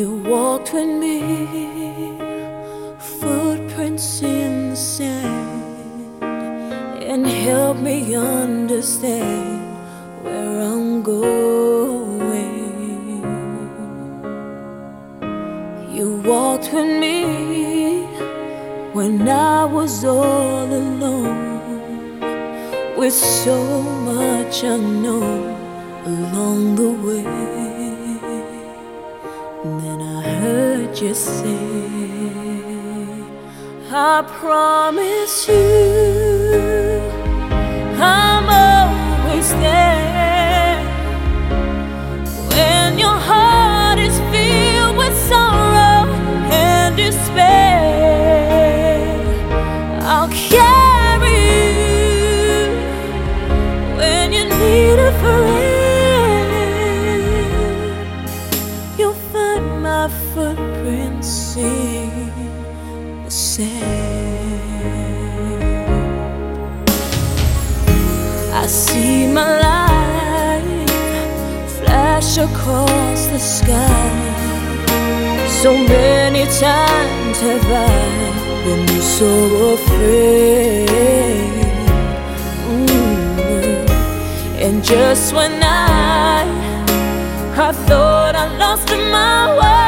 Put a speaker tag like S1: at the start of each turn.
S1: You walked with me, footprints in the sand, and helped me understand where I'm going. You walked with me when I was all alone, with so much unknown along the way. And then I heard you say, I promise you I'm always there. When your heart is filled with sorrow and despair, I'll carry you when you need a friend. You'll find my footprints in the sand. I see my life flash across the sky. So many times have I been so afraid. And just when I thought I lost my way,